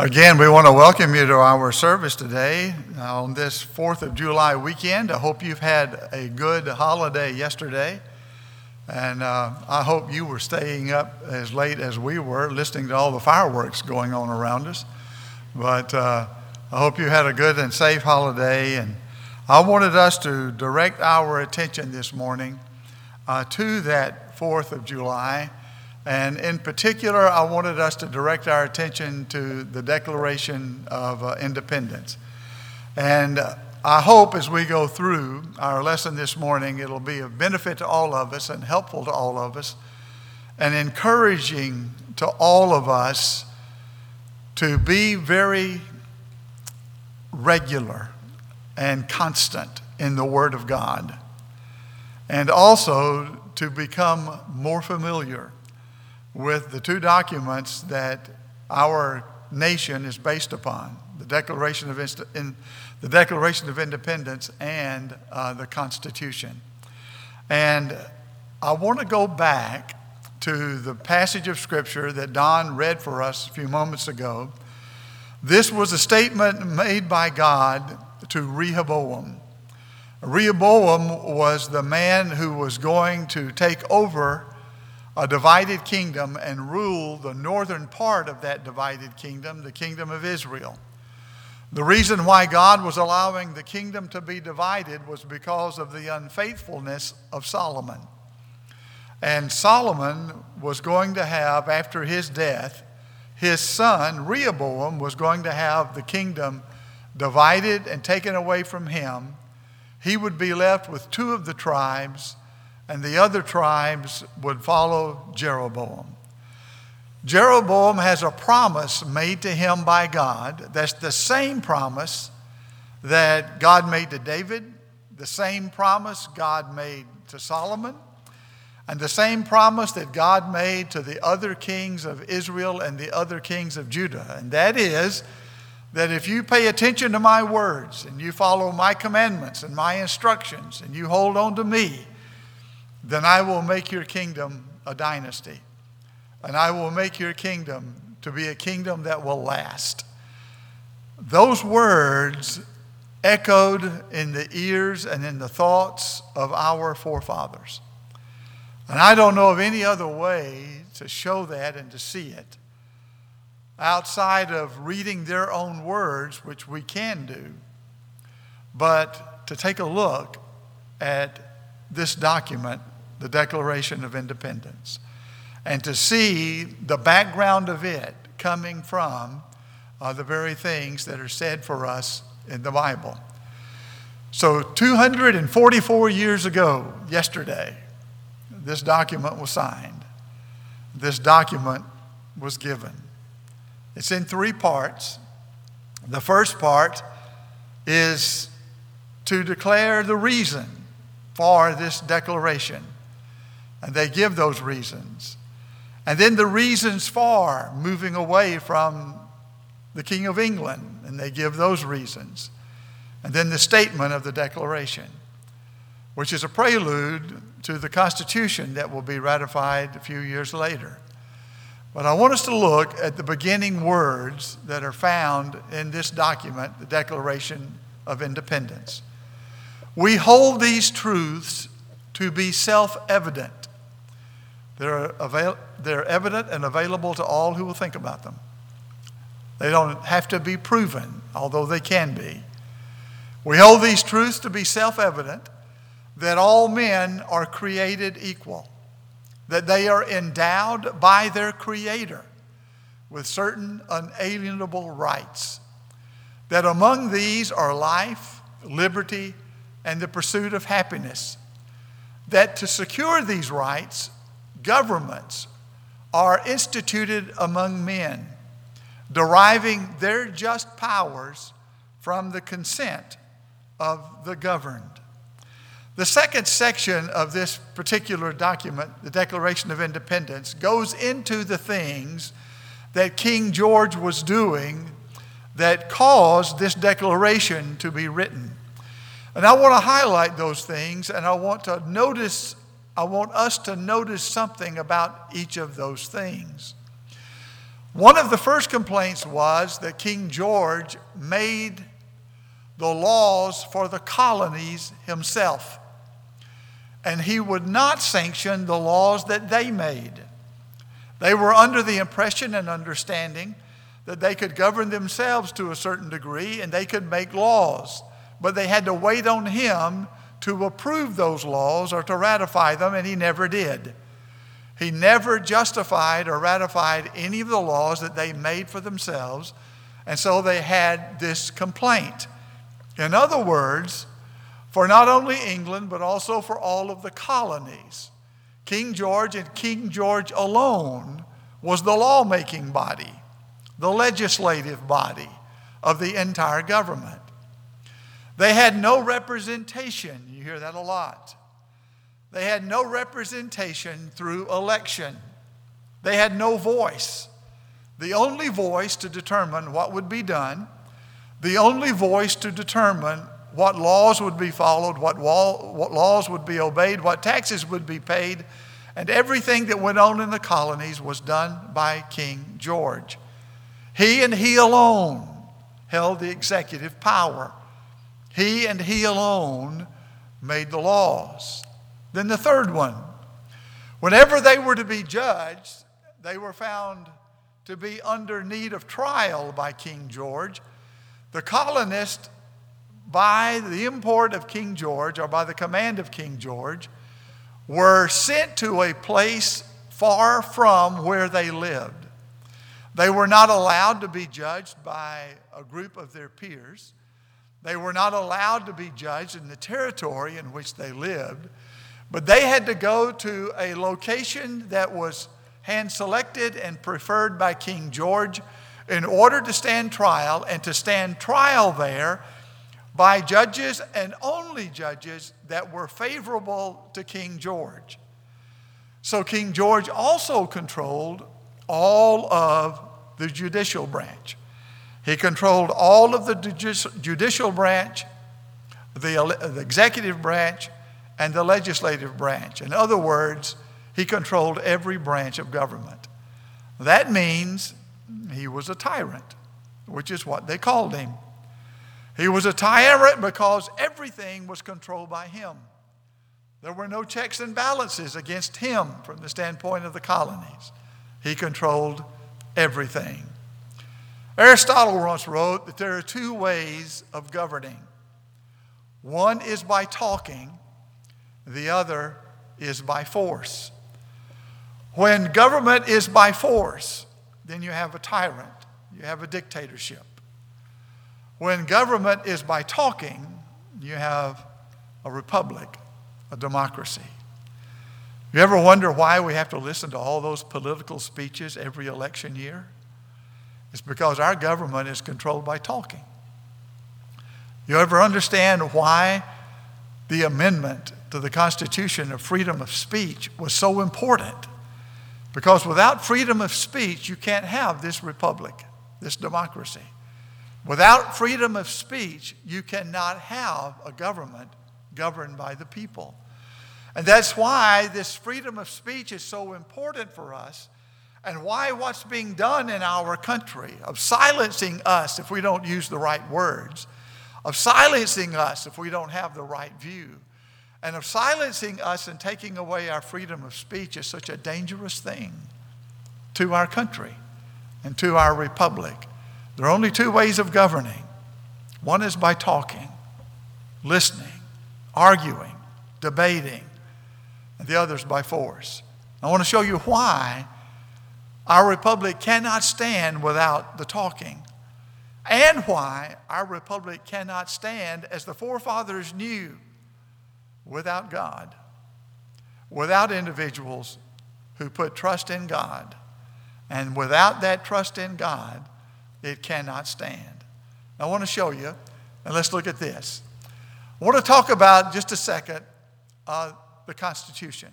Again, we want to welcome you to our service today on this 4th of July weekend. I hope you've had a good holiday yesterday, and I hope you were staying up as late as we were, listening to all the fireworks going on around us. But I hope you had a good and safe holiday, and I wanted us to direct our attention this morning to that 4th of July. And in particular, I wanted us to direct our attention to the Declaration of Independence. And I hope as we go through our lesson this morning, it'll be of benefit to all of us and helpful to all of us and encouraging to all of us to be very regular and constant in the Word of God, and also to become more familiar with the two documents that our nation is based upon, the Declaration of Independence and the Constitution. And I want to go back to the passage of Scripture that Don read for us a few moments ago. This was a statement made by God to Rehoboam. Rehoboam was the man who was going to take over a divided kingdom and rule the northern part of that divided kingdom, the kingdom of Israel. The reason why God was allowing the kingdom to be divided was because of the unfaithfulness of Solomon. And Solomon was going to have, after his death, his son Rehoboam was going to have the kingdom divided and taken away from him. He would be left with two of the tribes, and the other tribes would follow Jeroboam. Jeroboam has a promise made to him by God. That's the same promise that God made to David, the same promise God made to Solomon, and the same promise that God made to the other kings of Israel and the other kings of Judah. And that is that if you pay attention to my words and you follow my commandments and my instructions and you hold on to me, then I will make your kingdom a dynasty. And I will make your kingdom to be a kingdom that will last. Those words echoed in the ears and in the thoughts of our forefathers. And I don't know of any other way to show that and to see it outside of reading their own words, which we can do, but to take a look at this document, the Declaration of Independence, and to see the background of it coming from the very things that are said for us in the Bible. So 244 years ago, yesterday, this document was signed. This document was given. It's in three parts. The first part is to declare the reason for this declaration. And they give those reasons. And then the reasons for moving away from the King of England, and they give those reasons. And then the statement of the Declaration, which is a prelude to the Constitution that will be ratified a few years later. But I want us to look at the beginning words that are found in this document, the Declaration of Independence. We hold these truths to be self-evident. They're evident and available to all who will think about them. They don't have to be proven, although they can be. We hold these truths to be self-evident, that all men are created equal, that they are endowed by their Creator with certain unalienable rights, that among these are life, liberty, and the pursuit of happiness, that to secure these rights, governments are instituted among men, deriving their just powers from the consent of the governed. The second section of this particular document, the Declaration of Independence, goes into the things that King George was doing that caused this declaration to be written. And I want to highlight those things, and I want us to notice something about each of those things. One of the first complaints was that King George made the laws for the colonies himself, and he would not sanction the laws that they made. They were under the impression and understanding that they could govern themselves to a certain degree and they could make laws, but they had to wait on him to approve those laws or to ratify them, and he never did. He never justified or ratified any of the laws that they made for themselves, and so they had this complaint. In other words, for not only England, but also for all of the colonies, King George and King George alone was the lawmaking body, the legislative body of the entire government. They had no representation. You hear that a lot. They had no representation through election. They had no voice. The only voice to determine what would be done, the only voice to determine what laws would be followed, what laws would be obeyed, what taxes would be paid, and everything that went on in the colonies was done by King George. He and he alone held the executive power. He and he alone made the laws. Then the third one, whenever they were to be judged, they were found to be under need of trial by King George. The colonists, by the import of King George or by the command of King George, were sent to a place far from where they lived. They were not allowed to be judged by a group of their peers. They were not allowed to be judged in the territory in which they lived, but they had to go to a location that was hand-selected and preferred by King George in order to stand trial, and to stand trial there by judges and only judges that were favorable to King George. So King George also controlled all of the judicial branch. He controlled all of the judicial branch, the executive branch, and the legislative branch. In other words, he controlled every branch of government. That means he was a tyrant, which is what they called him. He was a tyrant because everything was controlled by him. There were no checks and balances against him from the standpoint of the colonies. He controlled everything. Aristotle once wrote that there are two ways of governing. One is by talking, the other is by force. When government is by force, then you have a tyrant, you have a dictatorship. When government is by talking, you have a republic, a democracy. You ever wonder why we have to listen to all those political speeches every election year? It's because our government is controlled by talking. You ever understand why the amendment to the Constitution of freedom of speech was so important? Because without freedom of speech, you can't have this republic, this democracy. Without freedom of speech, you cannot have a government governed by the people. And that's why this freedom of speech is so important for us, and why what's being done in our country of silencing us if we don't use the right words, of silencing us if we don't have the right view, and of silencing us and taking away our freedom of speech is such a dangerous thing to our country and to our republic. There are only two ways of governing. One is by talking, listening, arguing, debating, and the other is by force. I want to show you why our republic cannot stand without the talking, and why our republic cannot stand, as the forefathers knew, without God, without individuals who put trust in God. And without that trust in God, it cannot stand. I want to show you, and let's look at this. I want to talk about, just a second, the Constitution.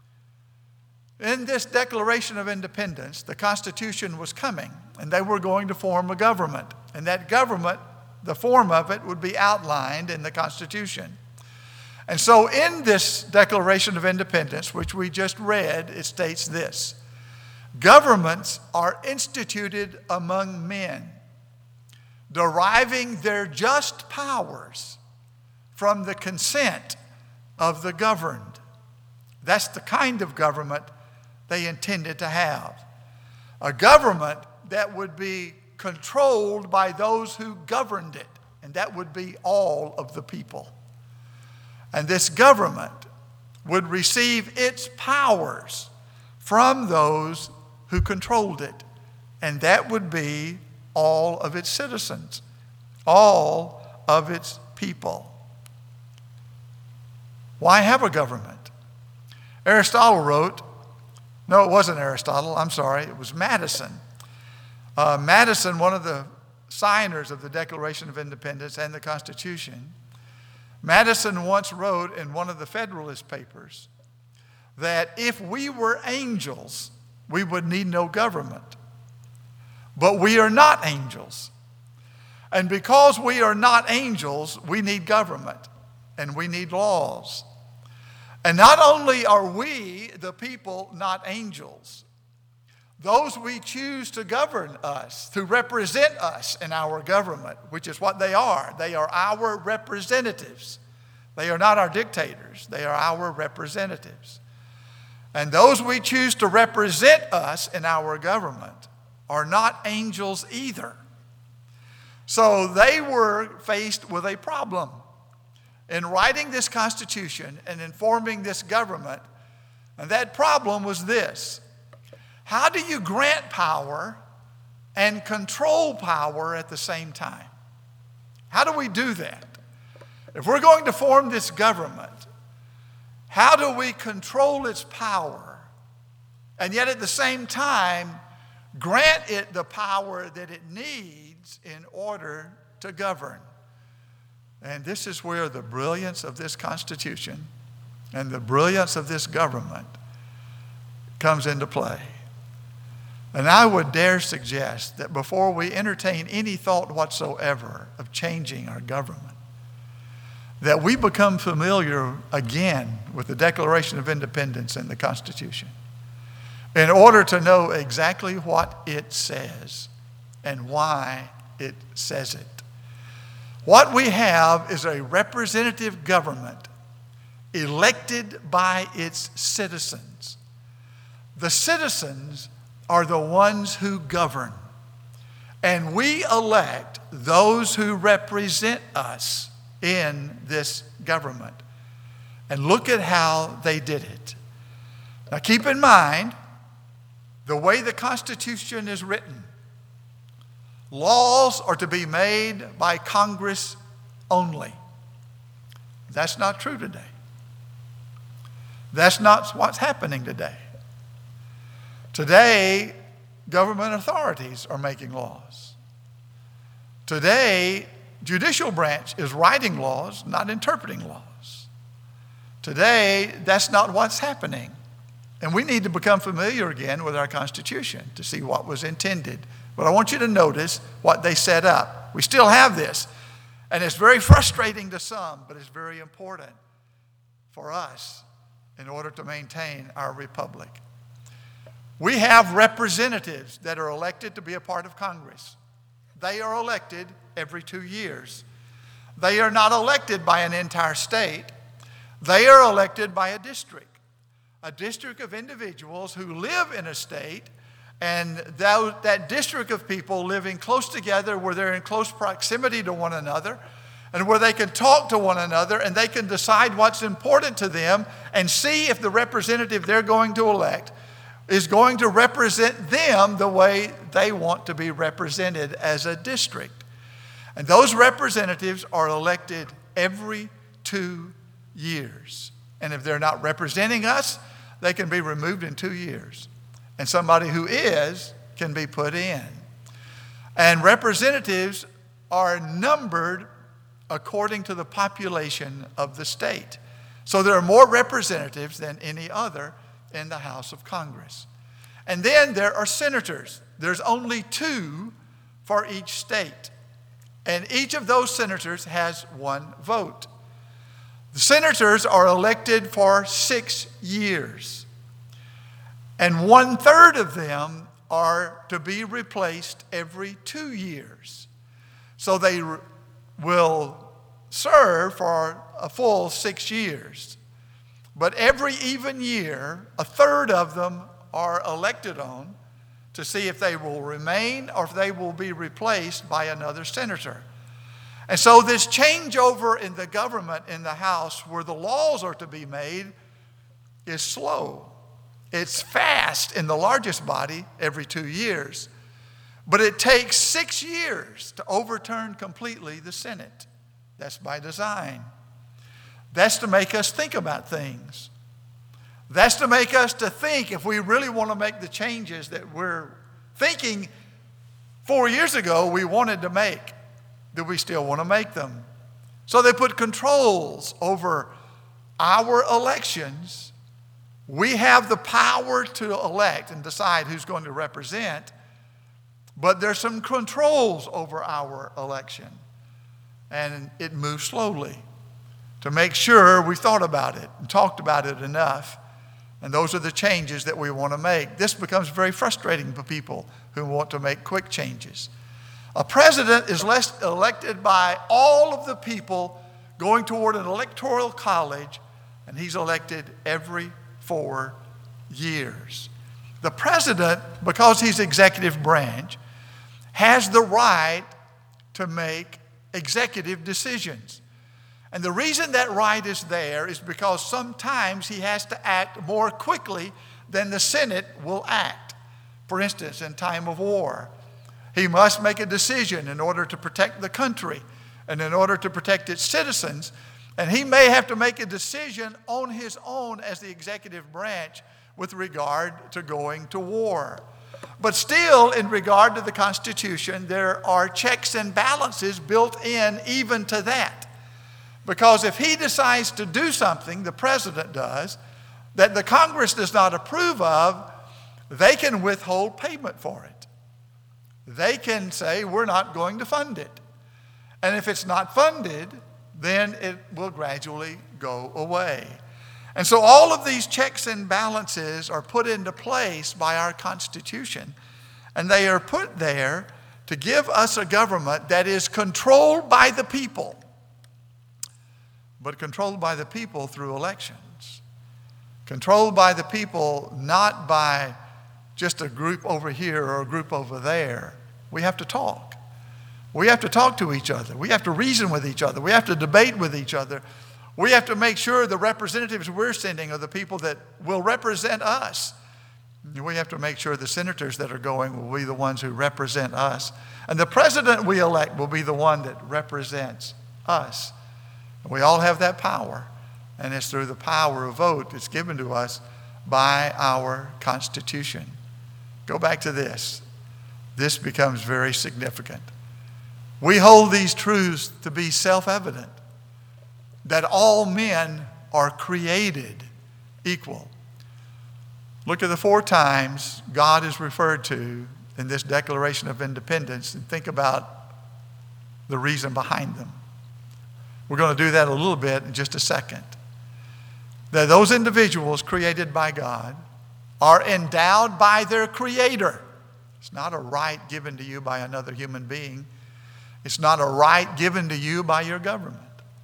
In this Declaration of Independence, the Constitution was coming, and they were going to form a government. And that government, the form of it, would be outlined in the Constitution. And so in this Declaration of Independence, which we just read, it states this: Governments are instituted among men, deriving their just powers from the consent of the governed. That's the kind of government they intended to have. A government that would be controlled by those who governed it, and that would be all of the people. And this government would receive its powers from those who controlled it, and that would be all of its citizens, all of its people. Why have a government? Aristotle wrote, no, it wasn't Aristotle, I'm sorry, it was Madison. Madison, one of the signers of the Declaration of Independence and the Constitution, Madison once wrote in one of the Federalist Papers that if we were angels, we would need no government. But we are not angels. And because we are not angels, we need government and we need laws. And not only are we, the people, not angels, those we choose to govern us, to represent us in our government, which is what they are our representatives. They are not our dictators, they are our representatives. And those we choose to represent us in our government are not angels either. So they were faced with a problem. In writing this Constitution and in forming this government, and that problem was this: how do you grant power and control power at the same time? How do we do that? If we're going to form this government, how do we control its power and yet at the same time grant it the power that it needs in order to govern? And this is where the brilliance of this Constitution and the brilliance of this government comes into play. And I would dare suggest that before we entertain any thought whatsoever of changing our government, that we become familiar again with the Declaration of Independence and the Constitution in order to know exactly what it says and why it says it. What we have is a representative government elected by its citizens. The citizens are the ones who govern, and we elect those who represent us in this government. And look at how they did it. Now keep in mind the way the Constitution is written. Laws are to be made by Congress only. That's not true today. That's not what's happening today. Today, government authorities are making laws. Today, judicial branch is writing laws, not interpreting laws. Today, that's not what's happening. And we need to become familiar again with our Constitution to see what was intended. But I want you to notice what they set up. We still have this. And it's very frustrating to some, but it's very important for us in order to maintain our republic. We have representatives that are elected to be a part of Congress. They are elected every 2 years. They are not elected by an entire state. They are elected by a district of individuals who live in a state, and that district of people living close together where they're in close proximity to one another and where they can talk to one another and they can decide what's important to them and see if the representative they're going to elect is going to represent them the way they want to be represented as a district. And those representatives are elected every 2 years. And if they're not representing us, they can be removed in 2 years. And somebody who is can be put in. And representatives are numbered according to the population of the state. So there are more representatives than any other in the House of Congress. And then there are senators. There's only 2 for each state. And each of those senators has 1 vote. The senators are elected for 6 years. And 1/3 of them are to be replaced every 2 years. So they will serve for a full 6 years. But every even year, 1/3 of them are elected on to see if they will remain or if they will be replaced by another senator. And so this changeover in the government in the House where the laws are to be made is slow. It's fast in the largest body every 2 years. But it takes 6 years to overturn completely the Senate. That's by design. That's to make us think about things. That's to make us to think if we really want to make the changes that we're thinking 4 years ago we wanted to make, do we still want to make them? So they put controls over our elections. We have the power to elect and decide who's going to represent, but there's some controls over our election. And it moves slowly to make sure we thought about it and talked about it enough. And those are the changes that we want to make. This becomes very frustrating for people who want to make quick changes. A president is elected by all of the people going toward an electoral college, and he's elected every 4 years. The president, because he's executive branch, has the right to make executive decisions. And the reason that right is there is because sometimes he has to act more quickly than the Senate will act. For instance, in time of war, he must make a decision in order to protect the country and in order to protect its citizens. And he may have to make a decision on his own as the executive branch with regard to going to war. But still, in regard to the Constitution, there are checks and balances built in even to that. Because if he decides to do something, the president does, that the Congress does not approve of, they can withhold payment for it. They can say, we're not going to fund it. And if it's not funded, then it will gradually go away. And so all of these checks and balances are put into place by our Constitution. And they are put there to give us a government that is controlled by the people, but controlled by the people through elections. Controlled by the people, not by just a group over here or a group over there. We have to talk. We have to talk to each other. We have to reason with each other. We have to debate with each other. We have to make sure the representatives we're sending are the people that will represent us. We have to make sure the senators that are going will be the ones who represent us. And the president we elect will be the one that represents us. We all have that power. And it's through the power of vote that's given to us by our Constitution. Go back to this. This becomes very significant. We hold these truths to be self-evident, that all men are created equal. Look at the 4 times God is referred to in this Declaration of Independence and think about the reason behind them. We're going to do that a little bit in just a second. That those individuals created by God are endowed by their Creator. It's not a right given to you by another human being. It's not a right given to you by your government.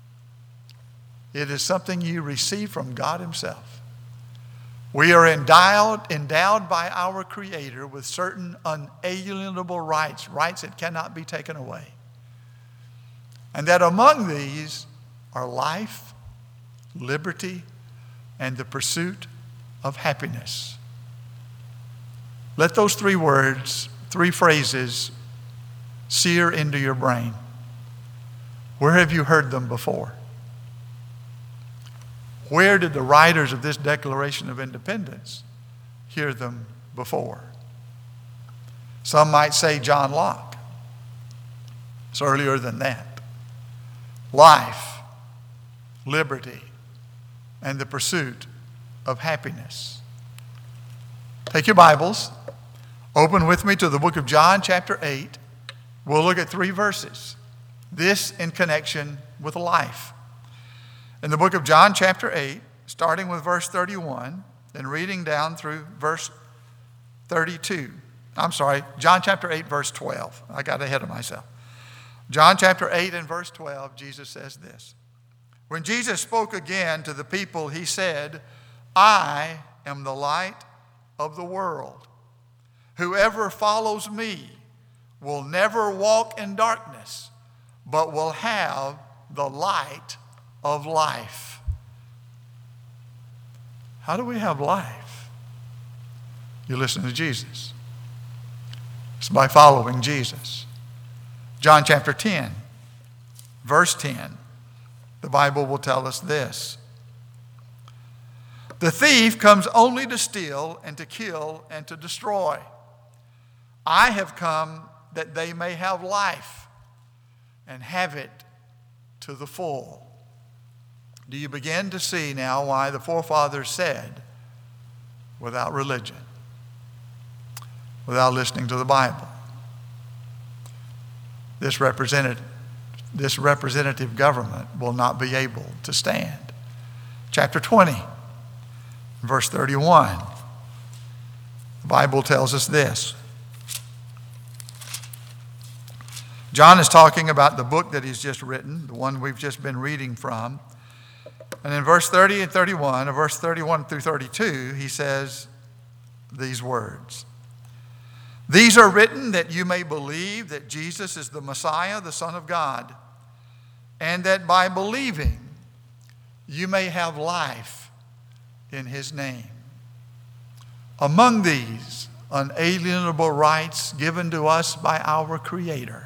It is something you receive from God Himself. We are endowed by our Creator with certain unalienable rights, rights that cannot be taken away. And that among these are life, liberty, and the pursuit of happiness. Let those 3 words, 3 phrases, sear into your brain. Where have you heard them before? Where did the writers of this Declaration of Independence hear them before? Some might say John Locke. It's earlier than that. Life, liberty, and the pursuit of happiness. Take your Bibles, open with me to the book of John, chapter 8. We'll look at 3 verses. This in connection with life. In the book of John, chapter 8, starting with verse 31 and reading down through verse 32. John chapter 8, verse 12. I got ahead of myself. John chapter 8 and verse 12, Jesus says this. When Jesus spoke again to the people, he said, I am the light of the world. Whoever follows me will never walk in darkness, but will have the light of life. How do we have life? You listen to Jesus. It's by following Jesus. John chapter 10, verse 10, the Bible will tell us this. The thief comes only to steal and to kill and to destroy. I have come that they may have life and have it to the full. Do you begin to see now why the forefathers said, without religion, without listening to the Bible, this representative government will not be able to stand? Chapter 20, verse 31, the Bible tells us this. John is talking about the book that he's just written, the one we've just been reading from. And in verse 30 and 31, or verse 31 through 32, he says these words. These are written that you may believe that Jesus is the Messiah, the Son of God, and that by believing you may have life in his name. Among these unalienable rights given to us by our Creator,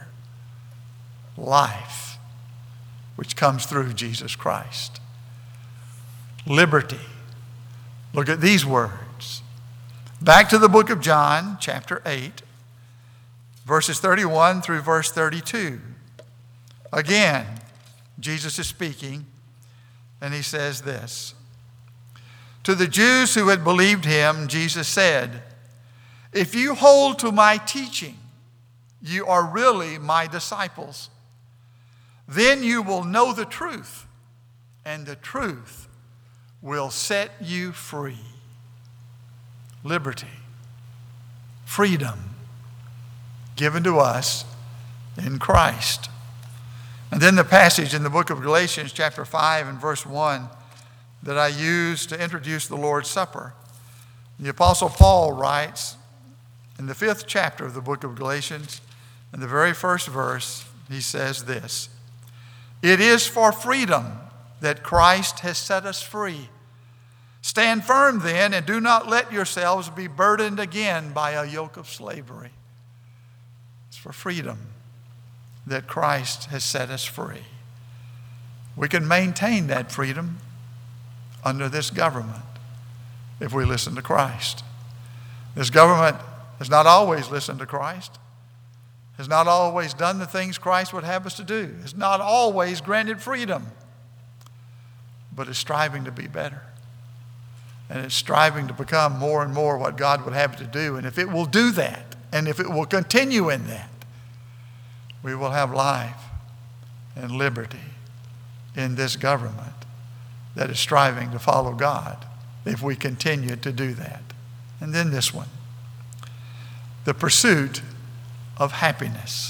life, which comes through Jesus Christ. Liberty. Look at these words. Back to the book of John, chapter 8, verses 31 through verse 32. Again, Jesus is speaking, and he says this. To the Jews who had believed him, Jesus said, if you hold to my teaching, you are really my disciples. Then you will know the truth, and the truth will set you free. Liberty, freedom, given to us in Christ. And then the passage in the book of Galatians, chapter 5 and verse 1, that I used to introduce the Lord's Supper. The Apostle Paul writes in the 5th chapter of the book of Galatians, in the very first verse, he says this. It is for freedom that Christ has set us free. Stand firm then, and do not let yourselves be burdened again by a yoke of slavery. It's for freedom that Christ has set us free. We can maintain that freedom under this government if we listen to Christ. This government has not always listened to Christ, has not always done the things Christ would have us to do, has not always granted freedom, but is striving to be better. And it's striving to become more and more what God would have it to do. And if it will do that, and if it will continue in that, we will have life and liberty in this government that is striving to follow God if we continue to do that. And then this one, the pursuit of happiness.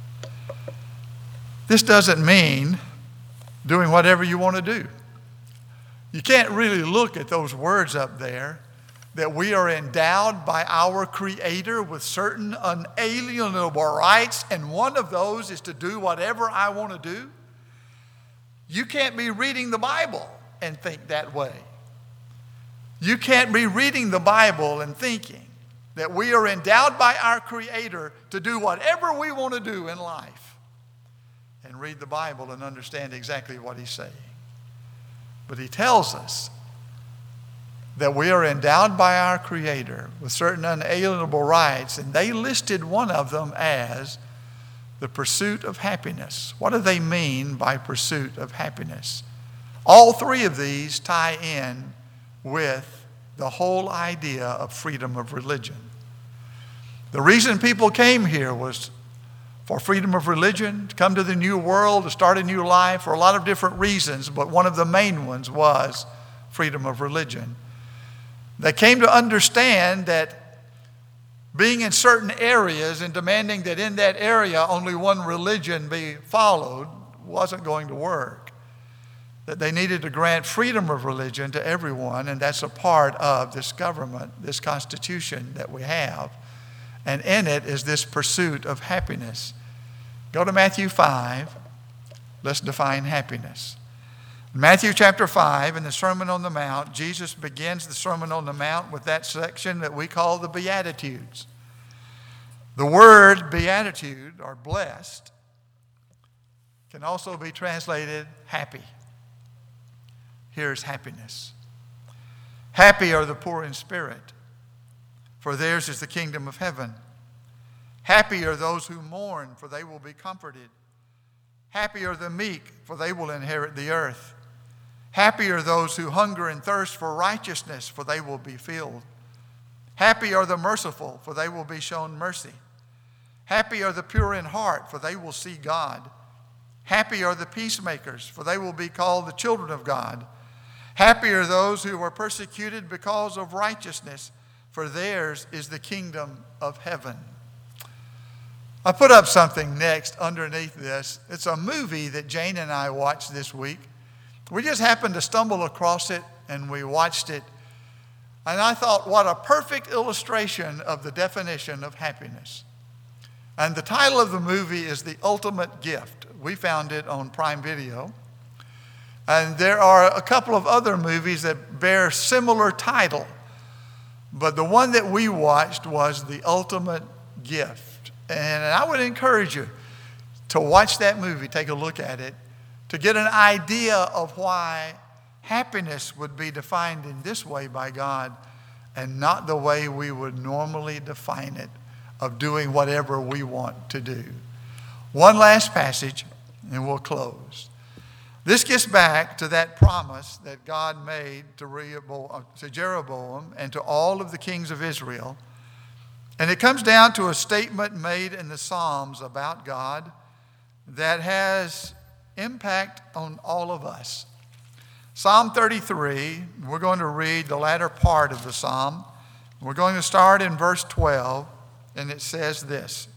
This doesn't mean doing whatever you want to do. You can't really look at those words up there that we are endowed by our Creator with certain unalienable rights, and one of those is to do whatever I want to do. You can't be reading the Bible and think that way. You can't be reading the Bible and thinking that we are endowed by our Creator to do whatever we want to do in life, and read the Bible and understand exactly what he's saying. But he tells us that we are endowed by our Creator with certain unalienable rights, and they listed one of them as the pursuit of happiness. What do they mean by pursuit of happiness? All three of these tie in with the whole idea of freedom of religion. The reason people came here was for freedom of religion, to come to the new world, to start a new life, for a lot of different reasons, but one of the main ones was freedom of religion. They came to understand that being in certain areas and demanding that in that area only one religion be followed wasn't going to work. That they needed to grant freedom of religion to everyone, and that's a part of this government, this Constitution that we have. And in it is this pursuit of happiness. Go to Matthew 5. Let's define happiness. Matthew chapter 5, in the Sermon on the Mount, Jesus begins the Sermon on the Mount with that section that we call the Beatitudes. The word beatitude, or blessed, can also be translated happy. Here's happiness. Happy are the poor in spirit, for theirs is the kingdom of heaven. Happy are those who mourn, for they will be comforted. Happy are the meek, for they will inherit the earth. Happy are those who hunger and thirst for righteousness, for they will be filled. Happy are the merciful, for they will be shown mercy. Happy are the pure in heart, for they will see God. Happy are the peacemakers, for they will be called the children of God. Happy are those who are persecuted because of righteousness, for theirs is the kingdom of heaven. I put up something next underneath this. It's a movie that Jane and I watched this week. We just happened to stumble across it and we watched it. And I thought, what a perfect illustration of the definition of happiness. And the title of the movie is The Ultimate Gift. We found it on Prime Video. And there are a couple of other movies that bear similar title. But the one that we watched was The Ultimate Gift. And I would encourage you to watch that movie, take a look at it, to get an idea of why happiness would be defined in this way by God and not the way we would normally define it, of doing whatever we want to do. One last passage and we'll close. This gets back to that promise that God made to Jeroboam and to all of the kings of Israel. And it comes down to a statement made in the Psalms about God that has impact on all of us. Psalm 33, we're going to read the latter part of the psalm. We're going to start in verse 12, and it says this: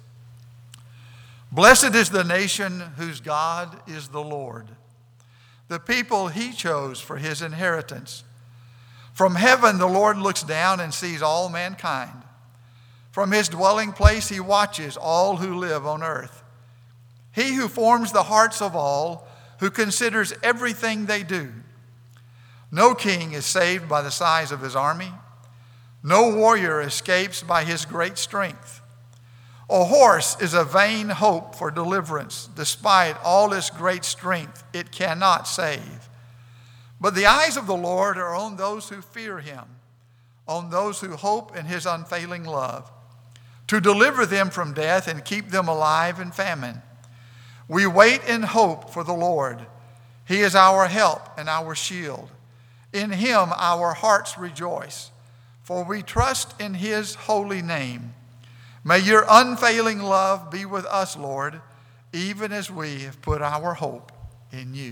Blessed is the nation whose God is the Lord, the people he chose for his inheritance. From heaven the Lord looks down and sees all mankind. From his dwelling place he watches all who live on earth. He who forms the hearts of all, who considers everything they do. No king is saved by the size of his army. No warrior escapes by his great strength. A horse is a vain hope for deliverance. Despite all its great strength, it cannot save. But the eyes of the Lord are on those who fear him, on those who hope in his unfailing love, to deliver them from death and keep them alive in famine. We wait in hope for the Lord. He is our help and our shield. In him our hearts rejoice, for we trust in his holy name. May your unfailing love be with us, Lord, even as we have put our hope in you.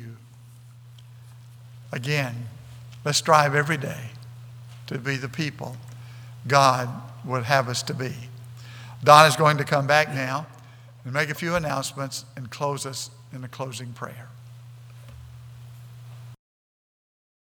Again, let's strive every day to be the people God would have us to be. Don is going to come back now and make a few announcements and close us in a closing prayer.